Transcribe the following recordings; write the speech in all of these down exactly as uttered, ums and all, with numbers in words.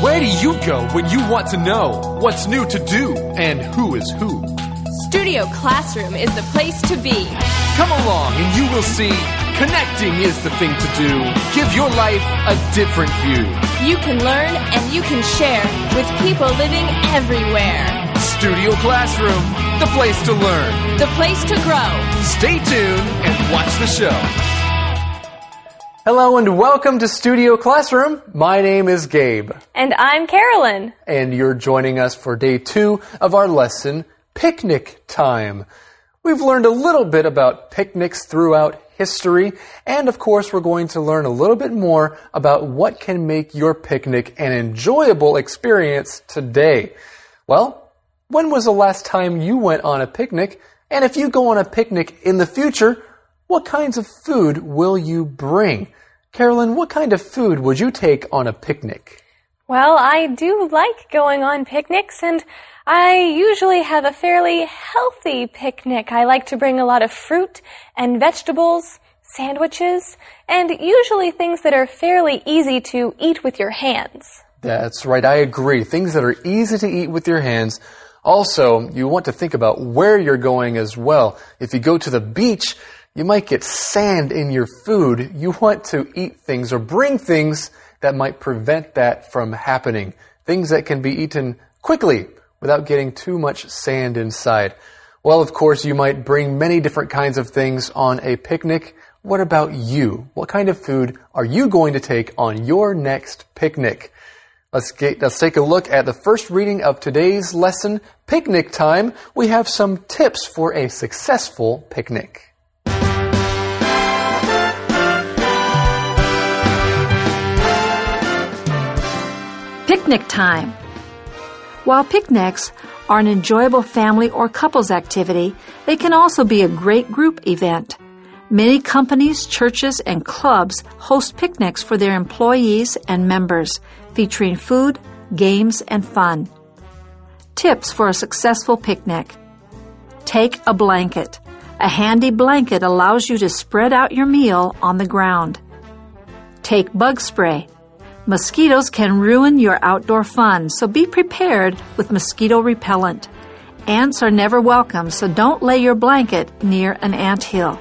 Where do you go when you want to know what's new to do and who is who? Studio Classroom is the place to be. Come along and you will see connecting is the thing to do. Give your life a different view. You can learn and you can share with people living everywhere. Studio Classroom, the place to learn. The place to grow. Stay tuned and watch the show. Hello and welcome to Studio Classroom. My name is Gabe. And I'm Carolyn. And you're joining us for day two of our lesson, Picnic Time. We've learned a little bit about picnics throughout history, and of course we're going to learn a little bit more about what can make your picnic an enjoyable experience today. Well, when was the last time you went on a picnic? And if you go on a picnic in the future, what kinds of food will you bring? Carolyn, what kind of food would you take on a picnic? Well, I do like going on picnics, and I usually have a fairly healthy picnic. I like to bring a lot of fruit and vegetables, sandwiches, and usually things that are fairly easy to eat with your hands. That's right, I agree. Things that are easy to eat with your hands. Also, you want to think about where you're going as well. If you go to the beach, you might get sand in your food. You want to eat things or bring things that might prevent that from happening. Things that can be eaten quickly without getting too much sand inside. Well, of course, you might bring many different kinds of things on a picnic. What about you? What kind of food are you going to take on your next picnic? Let's get, let's take a look at the first reading of today's lesson, Picnic Time. We have some tips for a successful picnic. Picnic time. While picnics are an enjoyable family or couples activity, they can also be a great group event. Many companies, churches, and clubs host picnics for their employees and members, featuring food, games, and fun. Tips for a successful picnic. Take a blanket. A handy blanket allows you to spread out your meal on the ground. Take bug spray. Mosquitoes can ruin your outdoor fun, so be prepared with mosquito repellent. Ants are never welcome, so don't lay your blanket near an anthill.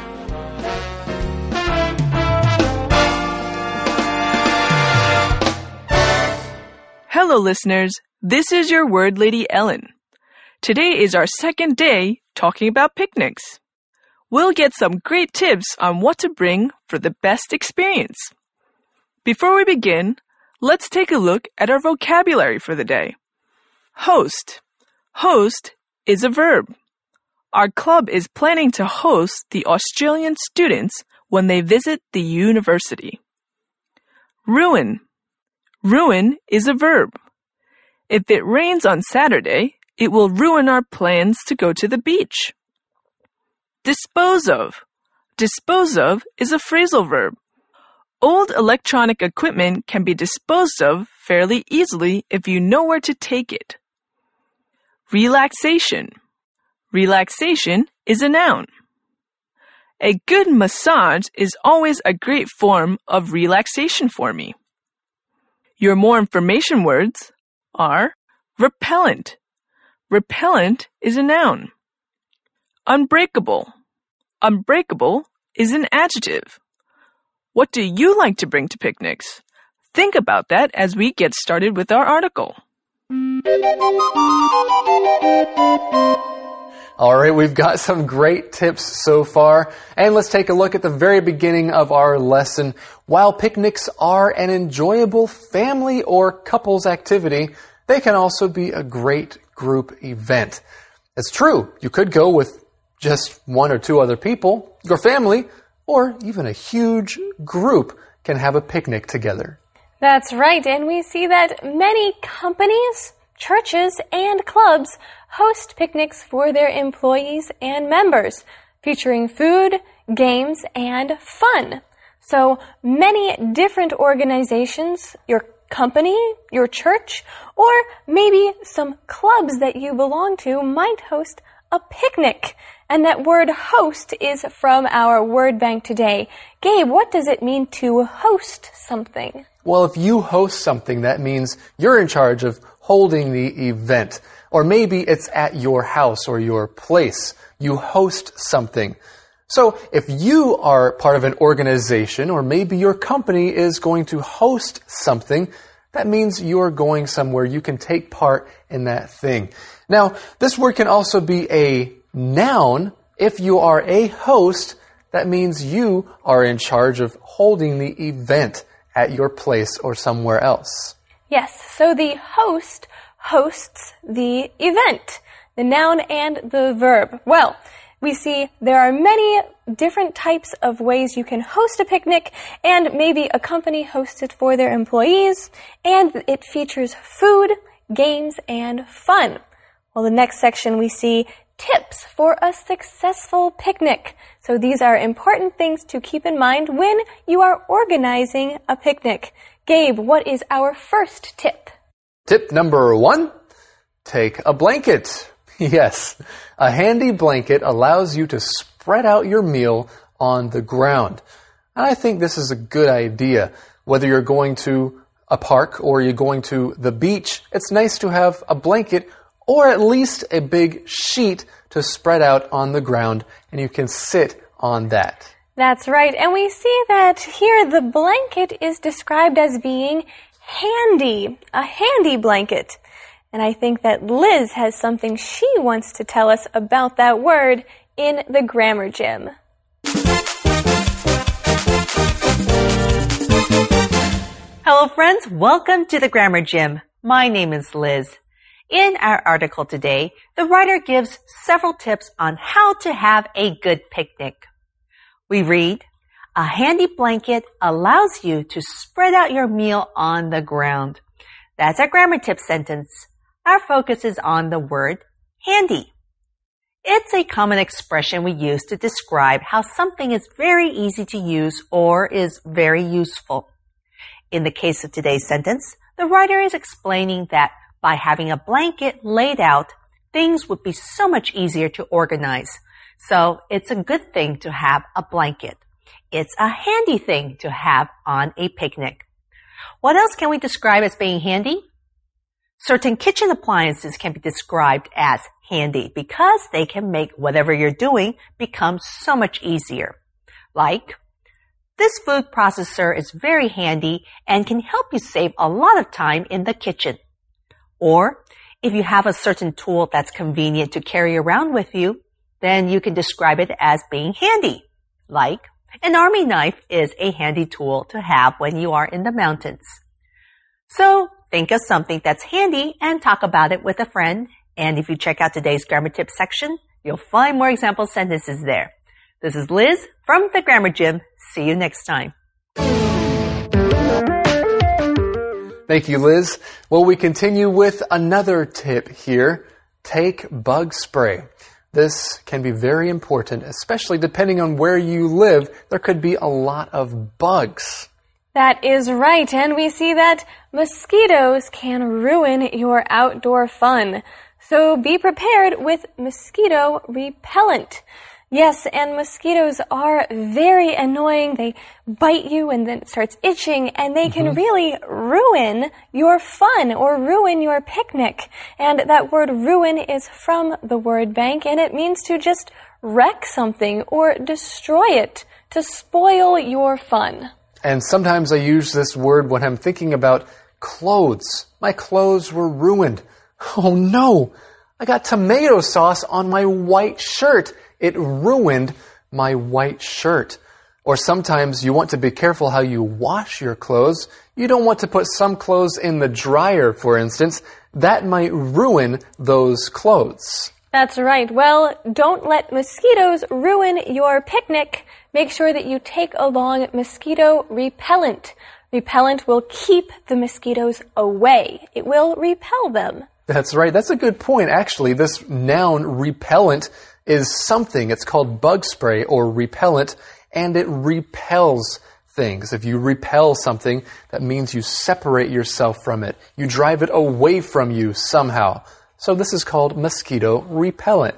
Hello, listeners. This is your Word Lady Ellen. Today is our second day talking about picnics. We'll get some great tips on what to bring for the best experience. Before we begin, let's take a look at our vocabulary for the day. Host. Host is a verb. Our club is planning to host the Australian students when they visit the university. Ruin. Ruin is a verb. If it rains on Saturday, it will ruin our plans to go to the beach. Dispose of. Dispose of is a phrasal verb. Old electronic equipment can be disposed of fairly easily if you know where to take it. Relaxation. Relaxation is a noun. A good massage is always a great form of relaxation for me. Your more information words are repellent. Repellent is a noun. Unbreakable. Unbreakable is an adjective. What do you like to bring to picnics? Think about that as we get started with our article. All right, we've got some great tips so far. And let's take a look at the very beginning of our lesson. While picnics are an enjoyable family or couples activity, they can also be a great group event. It's true, you could go with just one or two other people, your family, or even a huge group can have a picnic together. That's right, and we see that many companies, churches, and clubs host picnics for their employees and members, featuring food, games, and fun. So many different organizations, your company, your church, or maybe some clubs that you belong to might host a picnic. And that word host is from our word bank today. Gabe, what does it mean to host something? Well, if you host something, that means you're in charge of holding the event. Or maybe it's at your house or your place. You host something. So if you are part of an organization, or maybe your company is going to host something, that means you're going somewhere. You can take part in that thing. Now, this word can also be a noun. If you are a host, that means you are in charge of holding the event at your place or somewhere else. Yes, so the host hosts the event, the noun and the verb. Well, we see there are many different types of ways you can host a picnic, and maybe a company hosts it for their employees, and it features food, games, and fun. Well, the next section we see tips for a successful picnic. So these are important things to keep in mind when you are organizing a picnic. Gabe, what is our first tip? Tip number one, take a blanket. Yes, a handy blanket allows you to spread out your meal on the ground. And I think this is a good idea. Whether you're going to a park or you're going to the beach, it's nice to have a blanket or at least a big sheet to spread out on the ground, and you can sit on that. That's right. And we see that here the blanket is described as being handy, a handy blanket. And I think that Liz has something she wants to tell us about that word in the Grammar Gym. Hello friends, welcome to the Grammar Gym. My name is Liz. In our article today, the writer gives several tips on how to have a good picnic. We read, a handy blanket allows you to spread out your meal on the ground. That's our grammar tip sentence. Our focus is on the word handy. It's a common expression we use to describe how something is very easy to use or is very useful. In the case of today's sentence, the writer is explaining that by having a blanket laid out, things would be so much easier to organize. So it's a good thing to have a blanket. It's a handy thing to have on a picnic. What else can we describe as being handy? Certain kitchen appliances can be described as handy because they can make whatever you're doing become so much easier. Like, this food processor is very handy and can help you save a lot of time in the kitchen. Or, if you have a certain tool that's convenient to carry around with you, then you can describe it as being handy. Like, an army knife is a handy tool to have when you are in the mountains. So, think of something that's handy and talk about it with a friend. And if you check out today's grammar tip section, you'll find more example sentences there. This is Liz from the Grammar Gym. See you next time. Thank you, Liz. Well, we continue with another tip here. Take bug spray. This can be very important, especially depending on where you live. There could be a lot of bugs. That is right, and we see that mosquitoes can ruin your outdoor fun. So be prepared with mosquito repellent. Yes, and mosquitoes are very annoying. They bite you and then it starts itching, and they can mm-hmm. really ruin your fun or ruin your picnic. And that word ruin is from the word bank, and it means to just wreck something or destroy it, to spoil your fun. And sometimes I use this word when I'm thinking about clothes. My clothes were ruined. Oh no! I got tomato sauce on my white shirt. It ruined my white shirt. Or sometimes you want to be careful how you wash your clothes. You don't want to put some clothes in the dryer, for instance. That might ruin those clothes. That's right. Well, don't let mosquitoes ruin your picnic. Make sure that you take along mosquito repellent. Repellent will keep the mosquitoes away. It will repel them. That's right. That's a good point, actually. This noun, repellent, is something. It's called bug spray or repellent, and it repels things. If you repel something, that means you separate yourself from it. You drive it away from you somehow. So this is called mosquito repellent.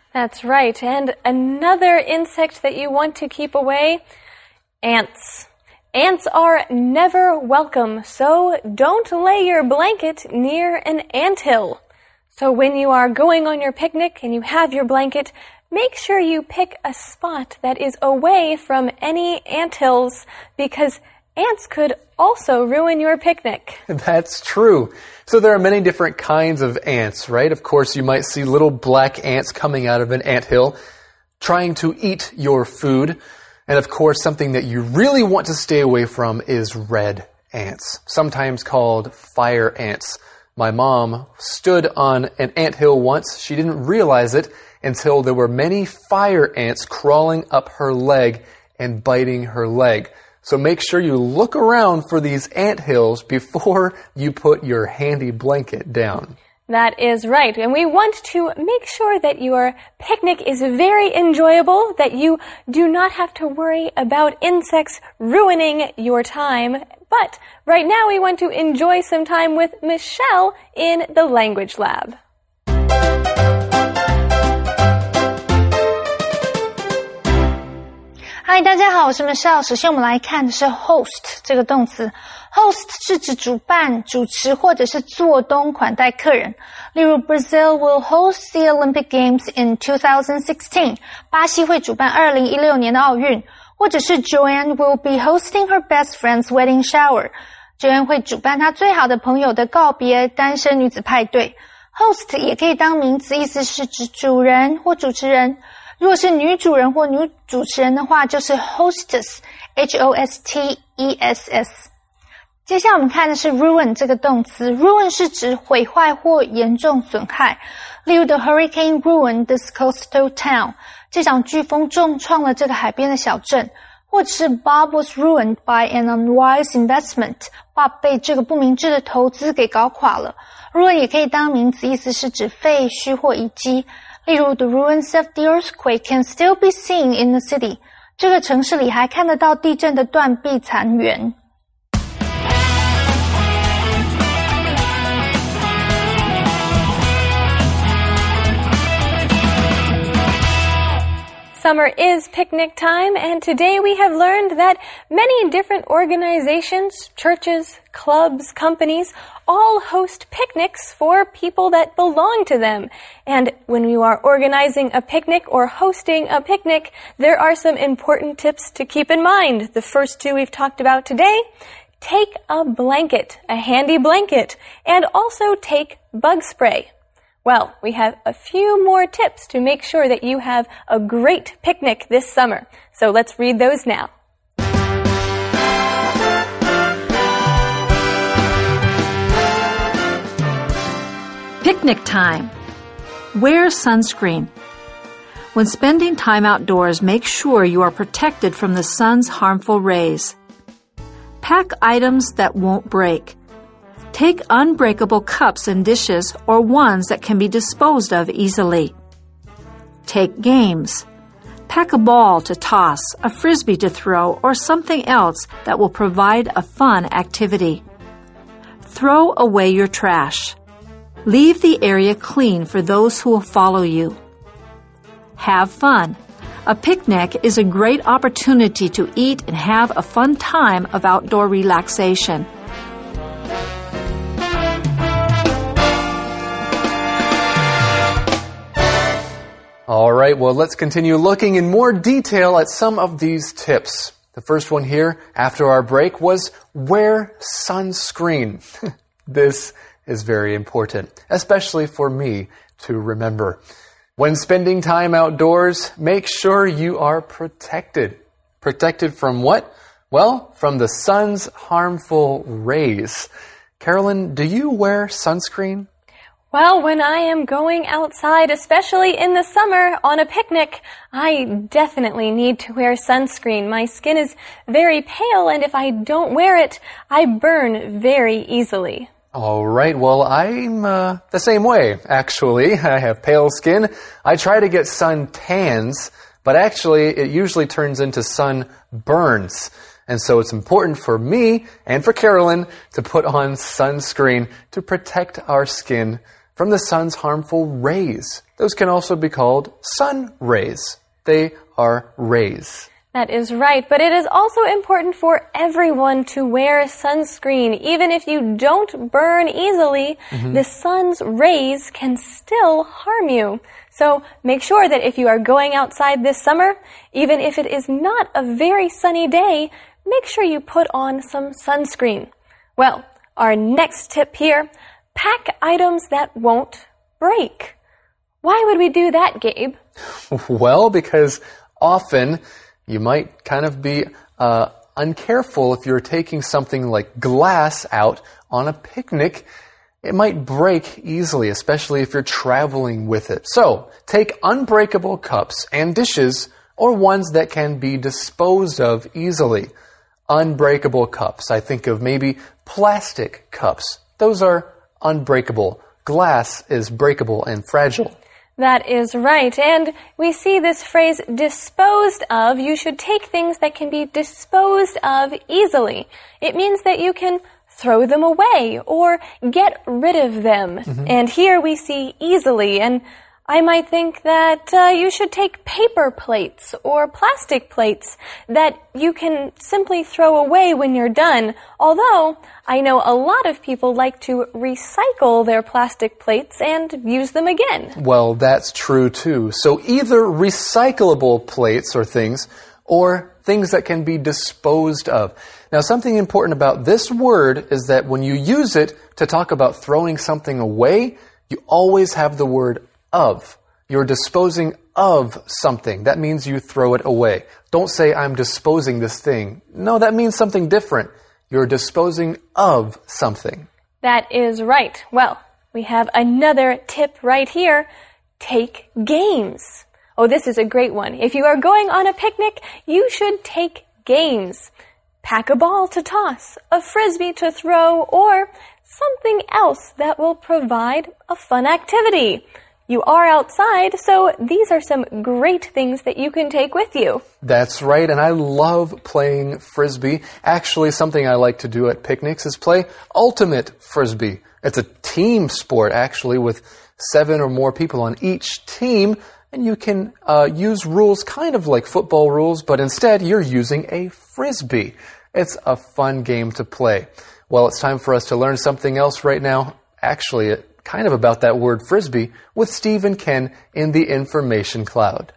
That's right. And another insect that you want to keep away, ants. Ants are never welcome, so don't lay your blanket near an anthill. So when you are going on your picnic and you have your blanket, make sure you pick a spot that is away from any anthills, because ants could also ruin your picnic. That's true. So there are many different kinds of ants, right? Of course, you might see little black ants coming out of an anthill trying to eat your food. And of course, something that you really want to stay away from is red ants, sometimes called fire ants. My mom stood on an anthill once. She didn't realize it until there were many fire ants crawling up her leg and biting her leg. So make sure you look around for these anthills before you put your handy blanket down. That is right. And we want to make sure that your picnic is very enjoyable, that you do not have to worry about insects ruining your time. But right now we want to enjoy some time with Michelle in the Language Lab. Hi， 大家好，我是 Michelle。首先我们来看的是 host 这个动词。Host 是指主办、主持或者是做东款待客人。例如 Brazil will host the Olympic Games in twenty sixteen. 巴西会主办二零一六年的奥运。或者是 Joanne will be hosting her best friend's wedding shower. Joanne 会主办她最好的朋友的告别单身女子派对。Host 也可以当名词，意思是指主人或主持人。如果是女主人或女主持人的话，就是 hostess, H O S T E S S。接下来我们看的是 ruin 这个动词。ruin 是指毁坏或严重损害。例如 The hurricane ruined this coastal town. 这场飓风重创了这个海边的小镇。或者是 Bob was ruined by an unwise investment. Bob 被这个不明智的投资给搞垮了。ruin 也可以当名词，意思是指废墟或遗迹。例如 The ruins of the earthquake can still be seen in the city. 这个城市里还看得到地震的断壁残垣。 Summer is picnic time, and today we have learned that many different organizations, churches, clubs, companies all host picnics for people that belong to them. And when you are organizing a picnic or hosting a picnic, there are some important tips to keep in mind. The first two we've talked about today. Take a blanket, a handy blanket, and also take bug spray. Well, we have a few more tips to make sure that you have a great picnic this summer. So let's read those now. Picnic time. Wear sunscreen. When spending time outdoors, make sure you are protected from the sun's harmful rays. Pack items that won't break. Take unbreakable cups and dishes or ones that can be disposed of easily. Take games. Pack a ball to toss, a frisbee to throw, or something else that will provide a fun activity. Throw away your trash. Leave the area clean for those who will follow you. Have fun. A picnic is a great opportunity to eat and have a fun time of outdoor relaxation. All right, well, let's continue looking in more detail at some of these tips. The first one here, after our break, was wear sunscreen. This is very important, especially for me to remember. When spending time outdoors, make sure you are protected. Protected from what? Well, from the sun's harmful rays. Carolyn, do you wear sunscreen? Well, when I am going outside, especially in the summer on a picnic, I definitely need to wear sunscreen. My skin is very pale, and if I don't wear it, I burn very easily. All right, well, I'm uh, the same way, actually. I have pale skin. I try to get sun tans, but actually it usually turns into sun burns. And so it's important for me and for Carolyn to put on sunscreen to protect our skin from the sun's harmful rays. Those can also be called sun rays. They are rays. That is right, but it is also important for everyone to wear sunscreen. Even if you don't burn easily, mm-hmm. the sun's rays can still harm you. So make sure that if you are going outside this summer, even if it is not a very sunny day, make sure you put on some sunscreen. Well, our next tip here, pack items that won't break. Why would we do that, Gabe? Well, because often you might kind of be uh, uncareful if you're taking something like glass out on a picnic. It might break easily, especially if you're traveling with it. So, take unbreakable cups and dishes or ones that can be disposed of easily. Unbreakable cups. I think of maybe plastic cups. Those are unbreakable. Glass is breakable and fragile. That is right. And we see this phrase, disposed of. You should take things that can be disposed of easily. It means that you can throw them away or get rid of them. Mm-hmm. And here we see easily. And I might think that uh, you should take paper plates or plastic plates that you can simply throw away when you're done. Although I know a lot of people like to recycle their plastic plates and use them again. Well, that's true too. So either recyclable plates or things or things that can be disposed of. Now, something important about this word is that when you use it to talk about throwing something away, you always have the word of. You're disposing of something. That means you throw it away. Don't say, I'm disposing this thing. No, that means something different. You're disposing of something. That is right. Well, we have another tip right here. Take games. Oh, this is a great one. If you are going on a picnic, you should take games. Pack a ball to toss, a frisbee to throw, or something else that will provide a fun activity. You are outside, so these are some great things that you can take with you. That's right, and I love playing frisbee. Actually, something I like to do at picnics is play ultimate frisbee. It's a team sport, actually, with seven or more people on each team, and you can uh, use rules kind of like football rules, but instead you're using a frisbee. It's a fun game to play. Well, it's time for us to learn something else right now. Actually, it kind of about that word frisbee with Steve and Ken in the Information Cloud.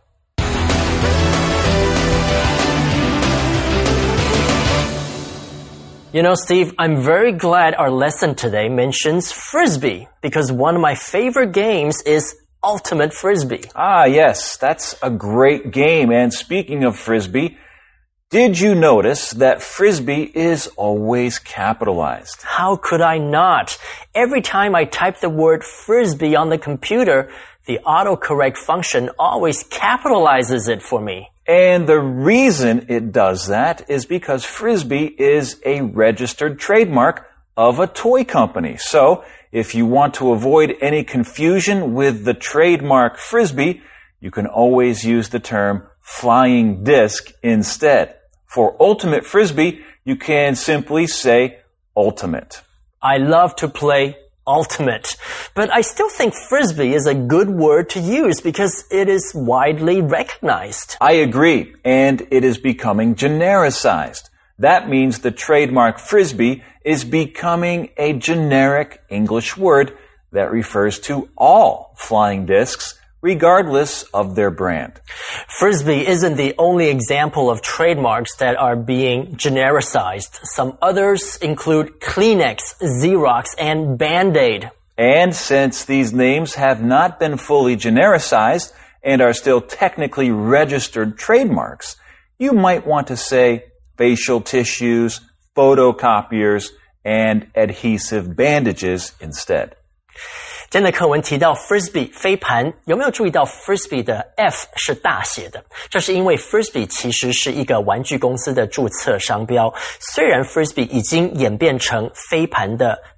You know, Steve, I'm very glad our lesson today mentions frisbee because one of my favorite games is ultimate frisbee. Ah, yes, that's a great game. And speaking of frisbee, did you notice that frisbee is always capitalized? How could I not? Every time I type the word frisbee on the computer, the autocorrect function always capitalizes it for me. And the reason it does that is because frisbee is a registered trademark of a toy company. So, if you want to avoid any confusion with the trademark frisbee, you can always use the term flying disc instead. For ultimate frisbee, you can simply say ultimate. I love to play ultimate, but I still think frisbee is a good word to use because it is widely recognized. I agree, and it is becoming genericized. That means the trademark frisbee is becoming a generic English word that refers to all flying discs, regardless of their brand. Frisbee isn't the only example of trademarks that are being genericized. Some others include Kleenex, Xerox, and Band-Aid. And since these names have not been fully genericized and are still technically registered trademarks, you might want to say facial tissues, photocopiers, and adhesive bandages instead. 今天的课文提到 Frisbee 飞盘，有没有注意到 Frisbee 的 F 是大写的？这是因为 Frisbee 其实是一个玩具公司的注册商标。虽然 Frisbee 已经演变成飞盘的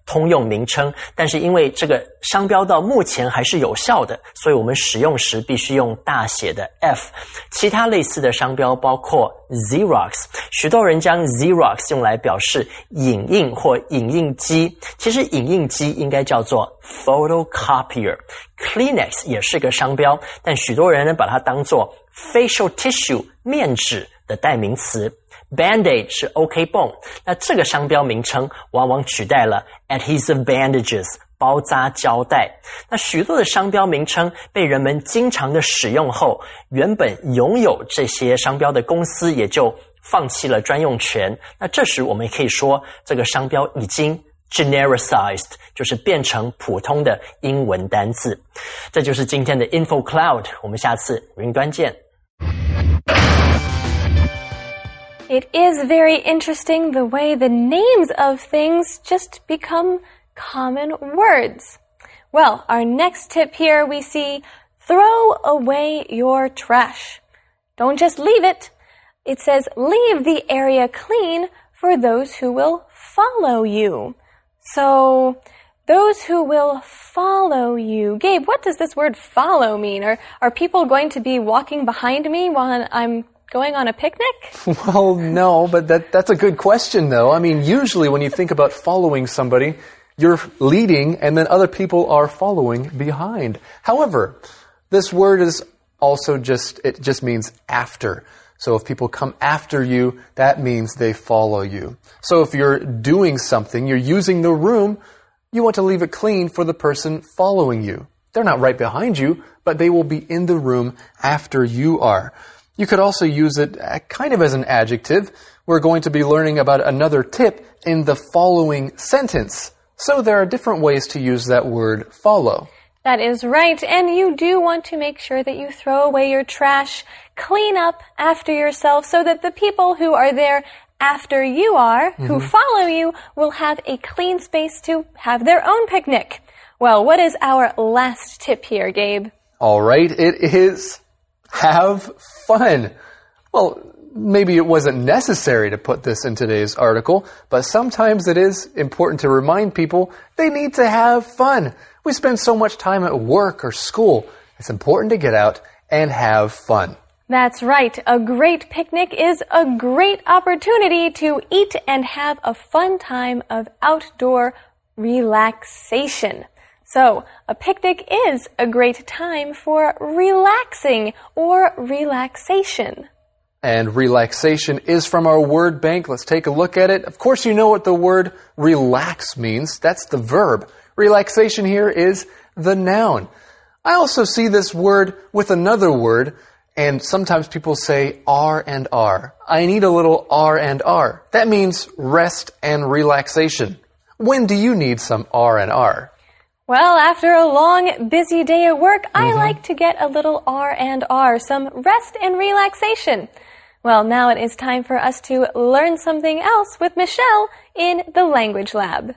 通用名称，但是因为这个商标到目前还是有效的，所以我们使用时必须用大写的 F。其他类似的商标包括 Xerox， 许多人将 Xerox 用来表示影印或影印机，其实影印机应该叫做 photocopier。Kleenex 也是个商标，但许多人呢把它当作 facial tissue 面纸的代名词。Band-Aid 是 OK 绷，那这个商标名称往往取代了 adhesive bandages 包扎胶带。那许多的商标名称被人们经常的使用后，原本拥有这些商标的公司也就放弃了专用权。那这时我们可以说这个商标已经 genericized， 就是变成普通的英文单字。这就是今天的 Info Cloud， 我们下次云端见。 It is very interesting the way the names of things just become common words. Well, our next tip here we see, throw away your trash. Don't just leave it. It says, leave the area clean for those who will follow you. So, those who will follow you. Gabe, what does this word follow mean? Are, are people going to be walking behind me while I'm going on a picnic? Well, no, but that that's a good question, though. I mean, usually when you think about following somebody, you're leading and then other people are following behind. However, this word is also just, it just means after. So if people come after you, that means they follow you. So if you're doing something, you're using the room, you want to leave it clean for the person following you. They're not right behind you, but they will be in the room after you are. You could also use it kind of as an adjective. We're going to be learning about another tip in the following sentence. So there are different ways to use that word follow. That is right, and you do want to make sure that you throw away your trash, clean up after yourself so that the people who are there after you are, mm-hmm. who follow you, will have a clean space to have their own picnic. Well, what is our last tip here, Gabe? All right, it is have fun. Well, maybe it wasn't necessary to put this in today's article, but sometimes it is important to remind people they need to have fun. We spend so much time at work or school. It's important to get out and have fun. That's right. A great picnic is a great opportunity to eat and have a fun time of outdoor relaxation. So, a picnic is a great time for relaxing or relaxation. And relaxation is from our word bank. Let's take a look at it. Of course, you know what the word relax means. That's the verb. Relaxation here is the noun. I also see this word with another word, and sometimes people say R and R. I need a little R and R. That means rest and relaxation. When do you need some R and R? Well, after a long, busy day at work, mm-hmm. I like to get a little R and R, some rest and relaxation. Well, now it is time for us to learn something else with Michelle in the Language Lab.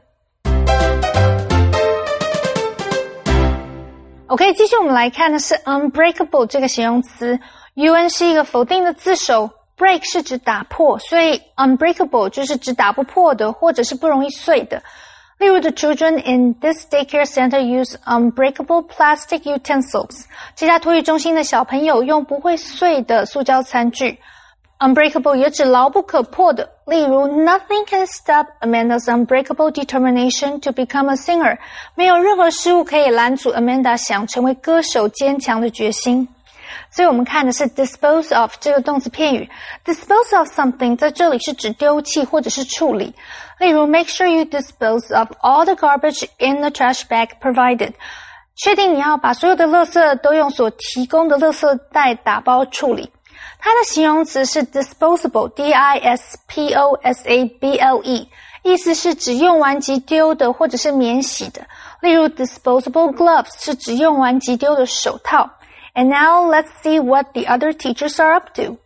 OK， 继续我们来看的是 unbreakable 这个形容词。un 是一个否定的字首 ，break 是指打破，所以 unbreakable 就是指打不破的，或者是不容易碎的。例如 the children in this daycare center use unbreakable plastic utensils. 这家托育中心的小朋友用不会碎的塑胶餐具。Unbreakable 也指牢不可破的，例如 Nothing can stop Amanda's unbreakable determination to become a singer. 没有任何事物可以拦阻 Amanda 想成为歌手坚强的决心。所以我们看的是 dispose of 这个动词片语。Dispose of something 在这里是指丢弃或者是处理。例如 Make sure you dispose of all the garbage in the trash bag provided. 确定你要把所有的垃圾都用所提供的垃圾袋打包处理。它的形容词是 disposable, D I S P O S A B L E, 意思是指用完即丢的或者是免洗的。例如 disposable gloves 是指用完即丢的手套。And now let's see what the other teachers are up to.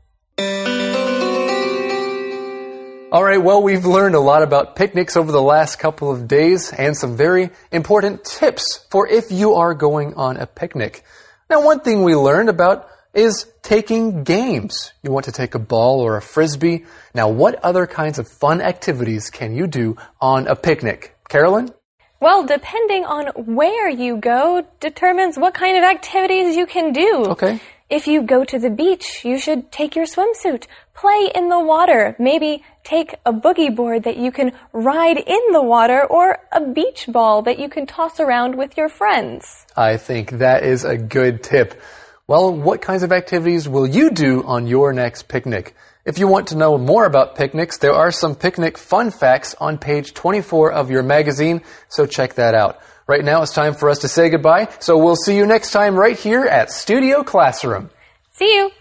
All right, well, we've learned a lot about picnics over the last couple of days and some very important tips for if you are going on a picnic. Now, one thing we learned about is taking games. You want to take a ball or a frisbee. Now, what other kinds of fun activities can you do on a picnic? Carolyn? Well, depending on where you go determines what kind of activities you can do. Okay. If you go to the beach, you should take your swimsuit, play in the water, maybe take a boogie board that you can ride in the water, or a beach ball that you can toss around with your friends. I think that is a good tip. Well, what kinds of activities will you do on your next picnic? If you want to know more about picnics, there are some picnic fun facts on page twenty-four of your magazine, so check that out. Right now it's time for us to say goodbye, so we'll see you next time right here at Studio Classroom. See you!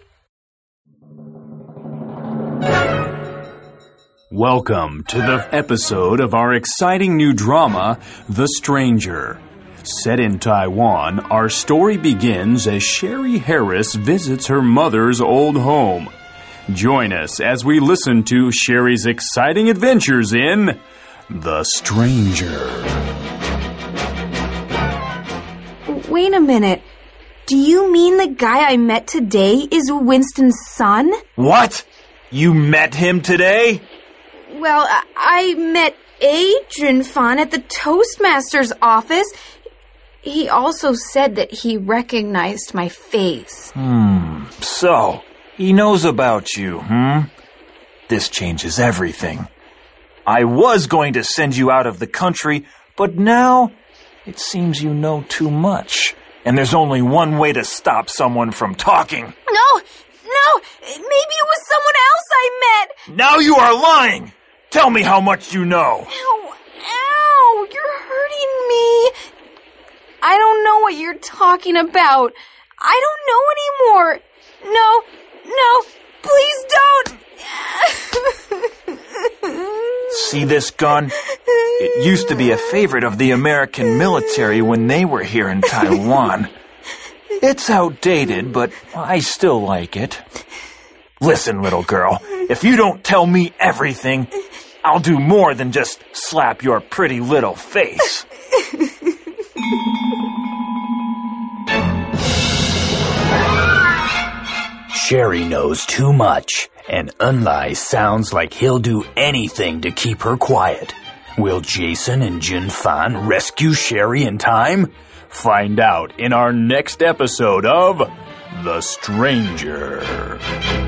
Welcome to the episode of our exciting new drama, The Stranger. Set in Taiwan, our story begins as Sherry Harris visits her mother's old home. Join us as we listen to Sherry's exciting adventures in The Stranger. Wait a minute. Do you mean the guy I met today is Winston's son? What? You met him today? Well, I, I met Adrian Fan at the Toastmaster's office. He also said that he recognized my face. Hmm. So, he knows about you, hmm? This changes everything. I was going to send you out of the country, but now it seems you know too much. And there's only one way to stop someone from talking. No! No! Maybe it was someone else I met! Now you are lying! Tell me how much you know! Ow! Ow! You're hurting me! I don't know what you're talking about. I don't know anymore. No, no, please don't! See this gun? It used to be a favorite of the American military when they were here in Taiwan. It's outdated, but I still like it. Listen, little girl, if you don't tell me everything, I'll do more than just slap your pretty little face. Sherry knows too much, and Enlai sounds like he'll do anything to keep her quiet. Will Jason and Jin Fan rescue Sherry in time? Find out in our next episode of The Stranger.